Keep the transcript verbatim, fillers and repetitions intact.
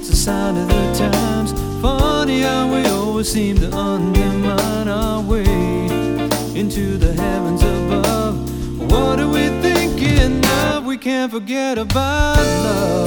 it's a sign of the times. Funny how we always seem to undermine our way into the heavens above. What are we thinking of? We can't forget about love.